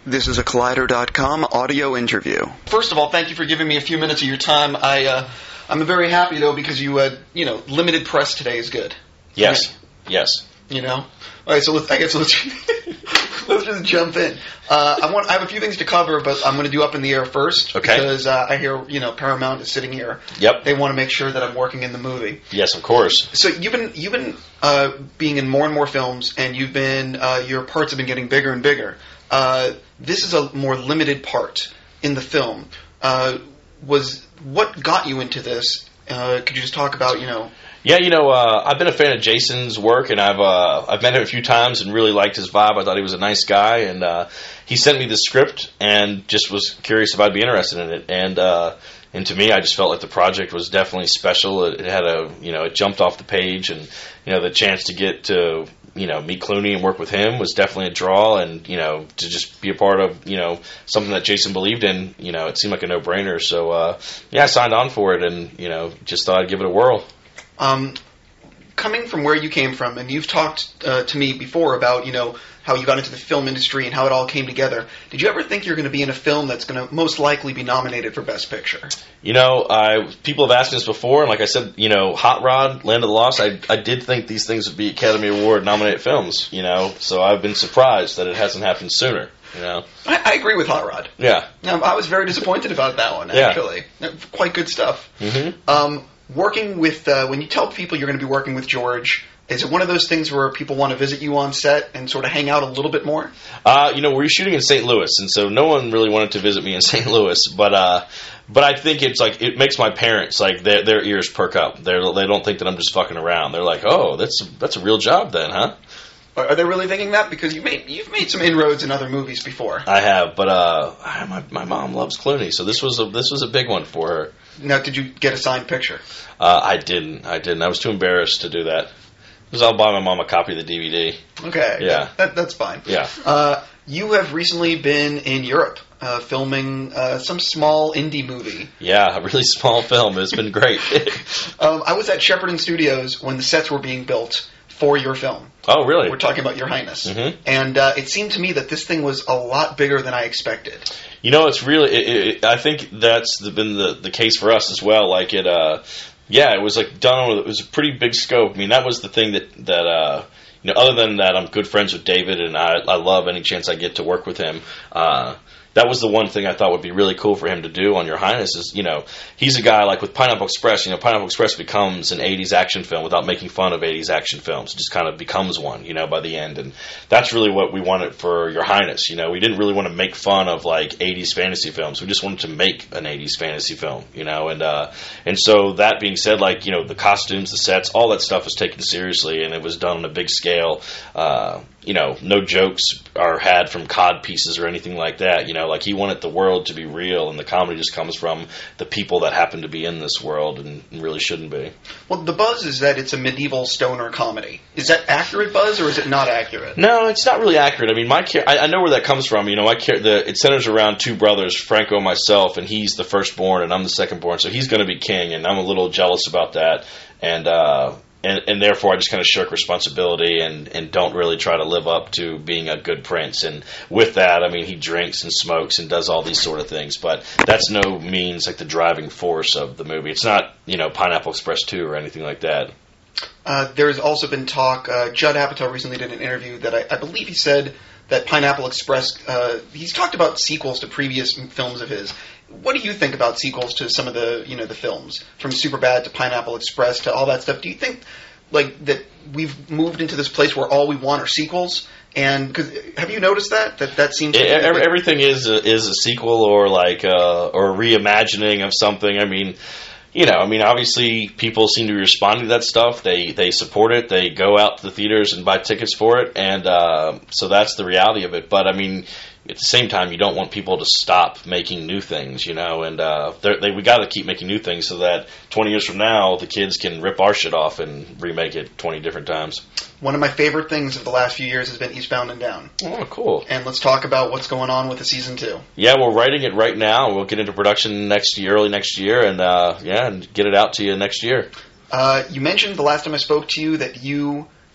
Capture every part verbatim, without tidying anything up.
This is a Collider dot com audio interview. First of all, thank you for giving me a few minutes of your time. I, uh, I'm very happy, though, because you, uh, you know, limited press today is good. Yes, right? yes. You know? All right, so let's, I guess let's, let's just jump in. Uh, I want, I have a few things to cover, but I'm going to do Up in the Air first. Okay. Because uh, I hear, you know, Paramount is sitting here. Yep. They want to make sure that I'm working in the movie. Yes, of course. So you've been, you've been uh, being in more and more films, and you've been, uh, your parts have been getting bigger and bigger. Uh, this is a more limited part in the film. Uh, was what got you into this? Uh, could you just talk about, you know? Yeah, you know, uh, I've been a fan of Jason's work, and I've uh, I've met him a few times and really liked his vibe. I thought he was a nice guy, and uh, he sent me the script and just was curious if I'd be interested in it. And uh, and to me, I just felt like the project was definitely special. It, it had a, you know, it jumped off the page, and you know, the chance to get to, you know, meet Clooney and work with him was definitely a draw, and, you know, to just be a part of, you know, something that Jason believed in, you know, it seemed like a no-brainer. So, uh, yeah, I signed on for it and, you know, just thought I'd give it a whirl. Um, coming from where you came from, and you've talked uh, to me before about, you know, how you got into the film industry and how it all came together. Did you ever think you're going to be in a film that's going to most likely be nominated for Best Picture? You know, I people have asked me this before, and like I said, you know, Hot Rod, Land of the Lost, I, I did think these things would be Academy Award nominated films, you know, so I've been surprised that it hasn't happened sooner, you know. I, I agree with Hot Rod. Yeah. Um, I was very disappointed about that one, actually. Yeah. Quite good stuff. Mm-hmm. Um, working with, uh, when you tell people you're going to be working with George, is it one of those things where people want to visit you on set and sort of hang out a little bit more? Uh, you know, we're shooting in Saint Louis, and so no one really wanted to visit me in Saint Louis, but uh, but I think it's like, it makes my parents, like, their their ears perk up. They're, they don't think that I'm just fucking around. They're like, oh, that's that's a real job then, huh? Are they really thinking that? Because you've made, you've made some inroads in other movies before. I have, but uh, my my mom loves Clooney, so this was a, this was a big one for her. Now, did you get a signed picture? Uh, I didn't. I didn't. I was too embarrassed to do that. Because I'll buy my mom a copy of the D V D. Okay. Yeah. That, that's fine. Yeah. Uh, you have recently been in Europe uh, filming uh, some small indie movie. Yeah, a really small film. It's been great. um, I was at Shepperton Studios when the sets were being built for your film. Oh, really? We're talking about Your Highness. Mm-hmm. And uh, it seemed to me that this thing was a lot bigger than I expected. You know, it's really, it, it, I think that's the, been the, the case for us as well. Like, it, uh, yeah, it was like done with, it was a pretty big scope. I mean, that was the thing that, that, uh, you know, other than that, I'm good friends with David, and I, I love any chance I get to work with him. Uh, that was the one thing I thought would be really cool for him to do on Your Highness is, you know, he's a guy like with Pineapple Express, you know, Pineapple Express becomes an eighties action film without making fun of eighties action films. It just kind of becomes one, you know, by the end. And that's really what we wanted for Your Highness. You know, we didn't really want to make fun of like eighties fantasy films. We just wanted to make an eighties fantasy film, you know, and, uh, and so that being said, like, you know, the costumes, the sets, all that stuff was taken seriously, and it was done on a big scale. Uh, you know, no jokes are had from cod pieces or anything like that. You know, like he wanted the world to be real, and the comedy just comes from the people that happen to be in this world and, and really shouldn't be. Well, the buzz is that it's a medieval stoner comedy. Is that accurate buzz, or is it not accurate? No, it's not really accurate. I mean, my char- I, I know where that comes from. You know, my char- the it centers around two brothers, Franco and myself, and he's the firstborn, and I'm the secondborn, so he's going to be king, and I'm a little jealous about that. And, uh... And, and therefore, I just kind of shirk responsibility and, and don't really try to live up to being a good prince. And with that, I mean, he drinks and smokes and does all these sort of things. But that's no means like the driving force of the movie. It's not, you know, Pineapple Express two or anything like that. Uh, there's also been talk, uh, Judd Apatow recently did an interview that I, I believe he said that Pineapple Express, uh, he's talked about sequels to previous films of his. What do you think about sequels to some of the, you know, the films, from Superbad to Pineapple Express to all that stuff? Do you think, like, that we've moved into this place where all we want are sequels? And cause, have you noticed that? That that seems. It, every, everything is a, is a sequel or like uh, or a reimagining of something. I mean, you know, I mean, obviously people seem to be responding to that stuff. They they support it. They go out to the theaters and buy tickets for it, and uh, so that's the reality of it. But I mean, at the same time, you don't want people to stop making new things, you know, and uh, they, we got to keep making new things so that twenty years from now, the kids can rip our shit off and remake it twenty different times. One of my favorite things of the last few years has been Eastbound and Down. Oh, cool. And let's talk about what's going on with the season two. Yeah, we're writing it right now. We'll get into production next year, early next year, and uh, yeah, and get it out to you next year. Uh, you mentioned the last time I spoke to you that you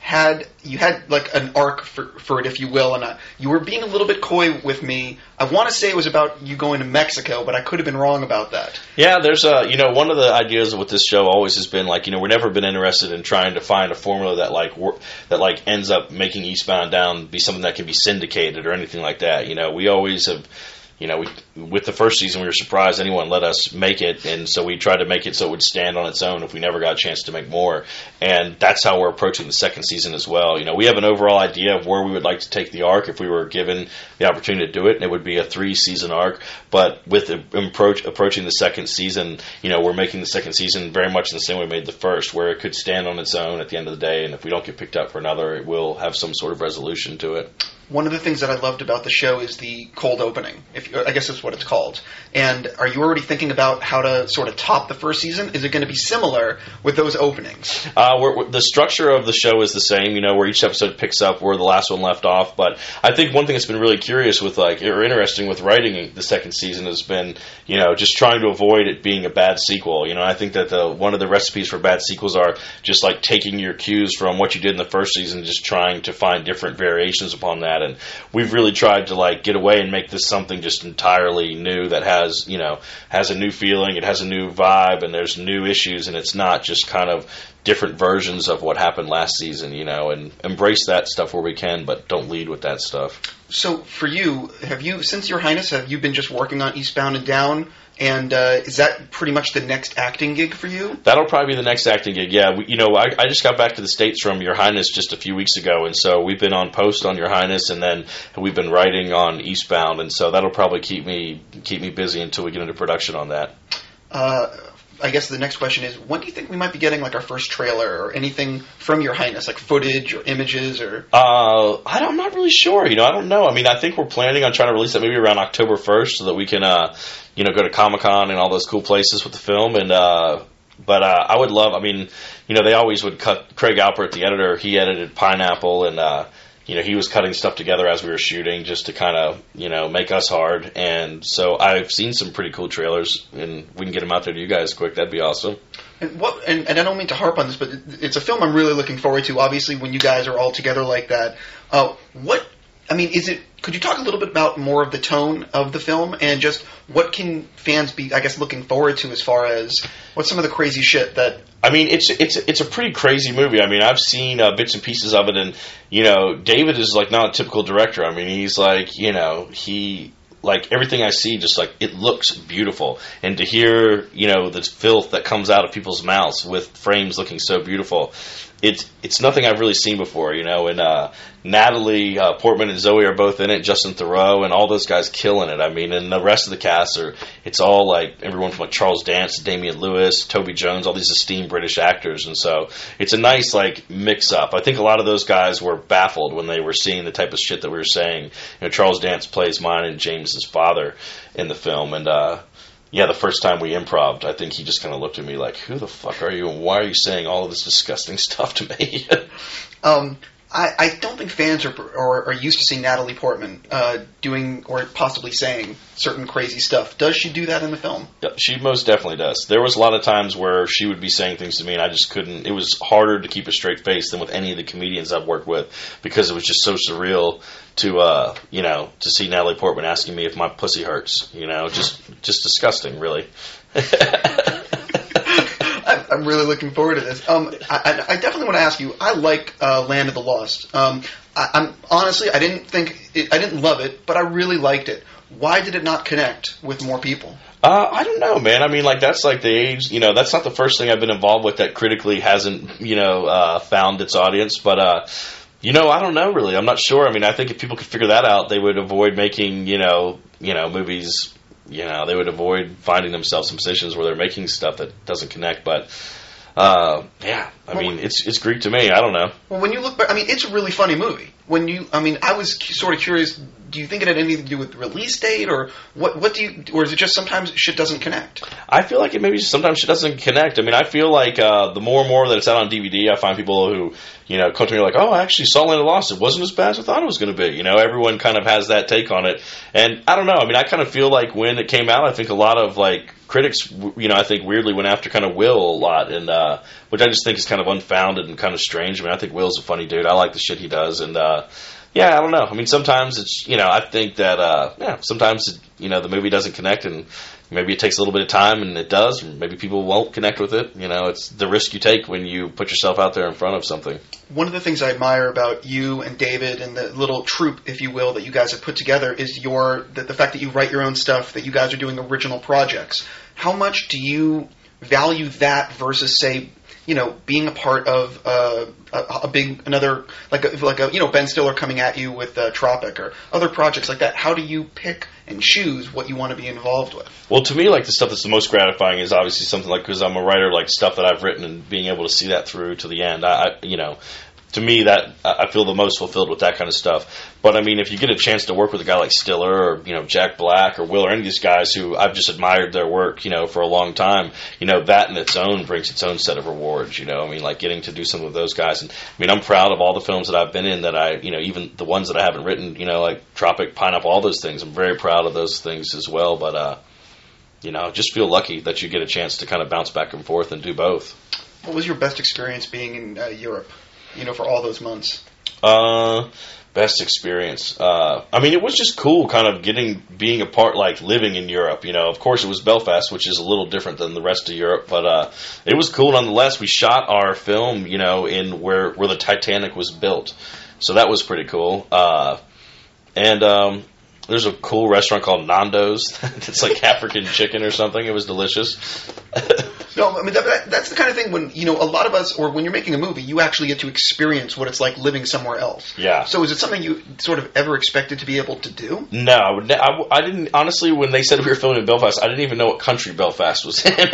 had you had like an arc for, for it, if you will, and I, you were being a little bit coy with me. I want to say it was about you going to Mexico, but I could have been wrong about that. Yeah, there's a you know one of the ideas with this show always has been like you know we've never been interested in trying to find a formula that like wor- that like ends up making Eastbound and Down be something that can be syndicated or anything like that. You know, we always have. You know, we, with the first season, we were surprised anyone let us make it, and so we tried to make it so it would stand on its own if we never got a chance to make more. And that's how we're approaching the second season as well. You know, we have an overall idea of where we would like to take the arc if we were given the opportunity to do it, and it would be a three-season arc. But with the approach, approaching the second season, you know, we're making the second season very much in the same way we made the first, where it could stand on its own at the end of the day, and if we don't get picked up for another, it will have some sort of resolution to it. One of the things that I loved about the show is the cold opening. If I guess that's what it's called. And are you already thinking about how to sort of top the first season? Is it going to be similar with those openings? Uh, we're, we're, the structure of the show is the same, you know, where each episode picks up where the last one left off. But I think one thing that's been really curious with, like, or interesting with writing the second season has been, you know, just trying to avoid it being a bad sequel. You know, I think that the one of the recipes for bad sequels are just like taking your cues from what you did in the first season, and just trying to find different variations upon that. And we've really tried to like get away and make this something just entirely new that has, you know, has a new feeling, it has a new vibe, and there's new issues, and it's not just kind of different versions of what happened last season, you know, and embrace that stuff where we can, but don't lead with that stuff. So for you, have you, since Your Highness, have you been just working on Eastbound and Down? And uh, is that pretty much the next acting gig for you? That'll probably be the next acting gig, yeah. We, you know, I, I just got back to the States from Your Highness just a few weeks ago, and so we've been on post on Your Highness, and then we've been writing on Eastbound, and so that'll probably keep me keep me busy until we get into production on that. Uh, I guess the next question is, when do you think we might be getting like our first trailer or anything from Your Highness, like footage or images or? Uh, I don't, I'm not really sure. You know, I don't know. I mean, I think we're planning on trying to release that maybe around October first, so that we can, uh, you know, go to Comic-Con and all those cool places with the film. And uh, but uh, I would love. I mean, you know, they always would cut. Craig Alpert, the editor, he edited Pineapple, and uh, you know, he was cutting stuff together as we were shooting just to kind of, you know, make us hard. And so I've seen some pretty cool trailers, and we can get them out there to you guys quick. That'd be awesome. And what? And, and I don't mean to harp on this, but it's a film I'm really looking forward to. Obviously, when you guys are all together like that, uh, what? I mean, is it? Could you talk a little bit about more of the tone of the film and just what can fans be, I guess, looking forward to as far as what's some of the crazy shit that? I mean, it's it's it's a pretty crazy movie. I mean, I've seen uh, bits and pieces of it, and you know, David is like not a typical director. I mean, he's like, you know, he. Like, everything I see, just, like, it looks beautiful. And to hear, you know, the filth that comes out of people's mouths with frames looking so beautiful, it's it's nothing I've really seen before, you know. And uh, Natalie uh, Portman and Zoe are both in it, Justin Theroux, and all those guys killing it. I mean, and the rest of the cast are, it's all, like, everyone from, like, Charles Dance, Damian Lewis, Toby Jones, all these esteemed British actors. And so it's a nice, like, mix-up. I think a lot of those guys were baffled when they were seeing the type of shit that we were saying. You know, Charles Dance plays mine and James' father in the film, and uh yeah, the first time we improv'd, I think he just kind of looked at me like, who the fuck are you, and why are you saying all of this disgusting stuff to me? um I, I don't think fans are, are are used to seeing Natalie Portman uh, doing or possibly saying certain crazy stuff. Does she do that in the film? Yeah, she most definitely does. There was a lot of times where she would be saying things to me, and I just couldn't. It was harder to keep a straight face than with any of the comedians I've worked with, because it was just so surreal to uh, you know, to see Natalie Portman asking me if my pussy hurts. You know, just just disgusting, really. I'm really looking forward to this. Um, I, I definitely want to ask you. I like uh, Land of the Lost. Um, I, I'm honestly, I didn't think, it, I didn't love it, but I really liked it. Why did it not connect with more people? Uh, I don't know, man. I mean, like, that's like the age, you know, that's not the first thing I've been involved with that critically hasn't, you know, uh, found its audience. But, uh, you know, I don't know, really. I'm not sure. I mean, I think if people could figure that out, they would avoid making, you know, you know, movies. You know, they would avoid finding themselves in positions where they're making stuff that doesn't connect. But, uh, yeah, I well, mean, it's it's Greek to me. I don't know. Well, when you look back, I mean, it's a really funny movie. When you, I mean, I was sort of curious do you think it had anything to do with the release date, or what? What do you, or is it just sometimes shit doesn't connect? I feel like it maybe sometimes shit doesn't connect. I mean, I feel like uh, the more and more that it's out on D V D, I find people who, you know, come to me like, oh, I actually saw Land of the Lost. It wasn't as bad as I thought it was going to be. You know, everyone kind of has that take on it. And I don't know. I mean, I kind of feel like when it came out, I think a lot of, like, critics, you know, I think weirdly went after kind of Will a lot, and uh, which I just think is kind of unfounded and kind of strange. I mean, I think Will's a funny dude. I like the shit he does, and uh, yeah, I don't know. I mean, sometimes it's, you know, I think that, uh, yeah, sometimes, it, you know, the movie doesn't connect, and maybe it takes a little bit of time, and it does. Maybe people won't connect with it. You know, it's the risk you take when you put yourself out there in front of something. One of the things I admire about you and David and the little troupe, if you will, that you guys have put together is your the, the fact that you write your own stuff, that you guys are doing original projects. How much do you value that versus, say, you know, being a part of uh, a, a big another like a, like a you know Ben Stiller coming at you with uh, Tropic or other projects like that? How do you pick and choose what you want to be involved with? Well, to me, like the stuff that's the most gratifying is obviously something like, because I'm a writer, like stuff that I've written and being able to see that through to the end. I, I you know. To me, that I feel the most fulfilled with that kind of stuff. But I mean, if you get a chance to work with a guy like Stiller or, you know, Jack Black or Will or any of these guys who I've just admired their work, you know, for a long time, you know, that in its own brings its own set of rewards. You know, I mean, like getting to do something with those guys. And I mean, I'm proud of all the films that I've been in that I, you know, even the ones that I haven't written, you know, like Tropic, Pineapple, all those things. I'm very proud of those things as well. But uh, you know, just feel lucky that you get a chance to kind of bounce back and forth and do both. What was your best experience being in uh, Europe? You know, for all those months. Uh, best experience. Uh, I mean, it was just cool, kind of getting, being a part, like living in Europe. You know, of course, it was Belfast, which is a little different than the rest of Europe, but uh, it was cool nonetheless. We shot our film, you know, in where where the Titanic was built, so that was pretty cool. Uh, and um, there's a cool restaurant called Nando's. It's like African chicken or something. It was delicious. No, I mean, that, that, that's the kind of thing when, you know, a lot of us, or when you're making a movie, you actually get to experience what it's like living somewhere else. Yeah. So is it something you sort of ever expected to be able to do? No, I, would ne- I, I didn't, honestly, when they said we were filming in Belfast, I didn't even know what country Belfast was in.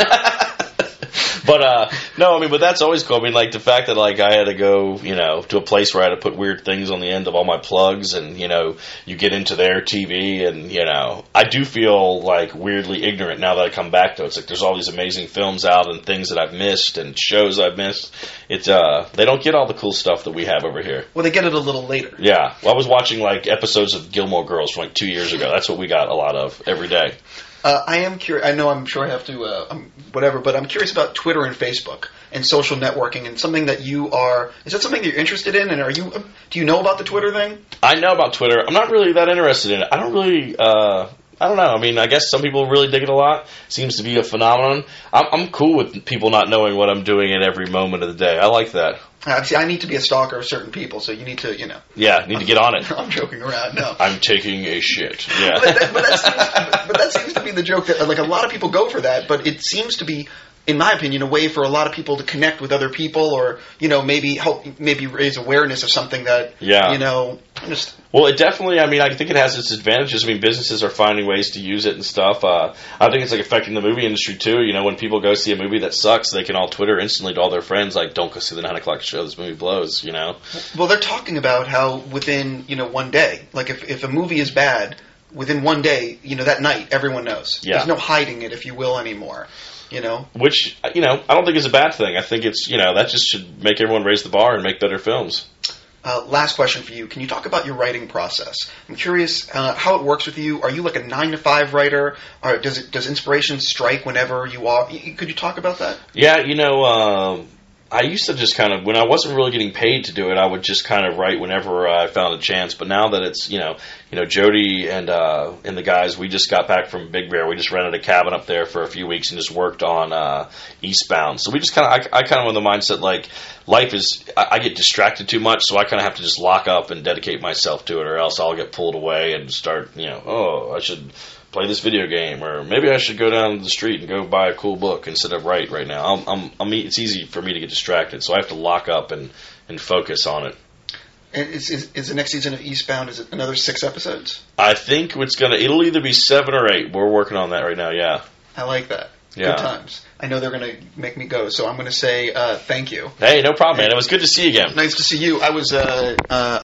But, uh, no, I mean, but that's always cool. I mean, like, the fact that, like, I had to go, you know, to a place where I had to put weird things on the end of all my plugs, and, you know, you get into their T V, and, you know, I do feel, like, weirdly ignorant now that I come back to it. It's like there's all these amazing films out and things that I've missed and shows I've missed. It's, uh, they don't get all the cool stuff that we have over here. Well, they get it a little later. Yeah. Well, I was watching, like, episodes of Gilmore Girls from, like, two years ago. That's what we got a lot of every day. Uh, I am curious. I know I'm sure I have to, uh, um, whatever, but I'm curious about Twitter and Facebook and social networking and something that you are. Is that something that you're interested in? And are you? Do you know about the Twitter thing? I know about Twitter. I'm not really that interested in it. I don't really. Uh, I don't know. I mean, I guess some people really dig it a lot. Seems to be a phenomenon. I'm, I'm cool with people not knowing what I'm doing at every moment of the day. I like that. Uh, see, I need to be a stalker of certain people, so you need to, you know. Yeah, need to get on it. I'm joking around. No, I'm taking a shit. Yeah, but, that, but, that seems, but that seems to be the joke that, like, a lot of people go for that, but it seems to be, in my opinion, a way for a lot of people to connect with other people, or, you know, maybe help, maybe raise awareness of something that, yeah. you know, just. Well, it definitely, I mean, I think it has its advantages. I mean, businesses are finding ways to use it and stuff. Uh, I think it's, like, affecting the movie industry, too. You know, when people go see a movie that sucks, they can all Twitter instantly to all their friends, like, don't go see the nine o'clock show, this movie blows, you know? Well, they're talking about how within, you know, one day, like, if, if a movie is bad, within one day, you know, that night, everyone knows. Yeah. There's no hiding it, if you will, anymore. You know? Which, you know, I don't think is a bad thing. I think it's, you know, that just should make everyone raise the bar and make better films. Uh, last question for you. Can you talk about your writing process? I'm curious uh, how it works with you. Are you like a nine to five writer? Or does it does inspiration strike whenever you are? Could you talk about that? Yeah, you know, uh, I used to just kind of, when I wasn't really getting paid to do it, I would just kind of write whenever I found a chance. But now that it's, you know, you know, Jody and uh, and the guys, we just got back from Big Bear. We just rented a cabin up there for a few weeks and just worked on uh, Eastbound. So we just kind of, I, I kind of in the mindset like life is, I, I get distracted too much, so I kind of have to just lock up and dedicate myself to it, or else I'll get pulled away and start, you know, oh, I should play this video game, or maybe I should go down the street and go buy a cool book instead of write right now. I'm, I'm, I'm, it's easy for me to get distracted, so I have to lock up and, and focus on it. And is, is, is the next season of Eastbound, is it another six episodes? I think it's gonna, it'll either be seven or eight. We're working on that right now, yeah. I like that. Yeah. Good times. I know they're going to make me go, so I'm going to say uh, thank you. Hey, no problem, man. It was good to see you again. Nice to see you. I was uh, uh,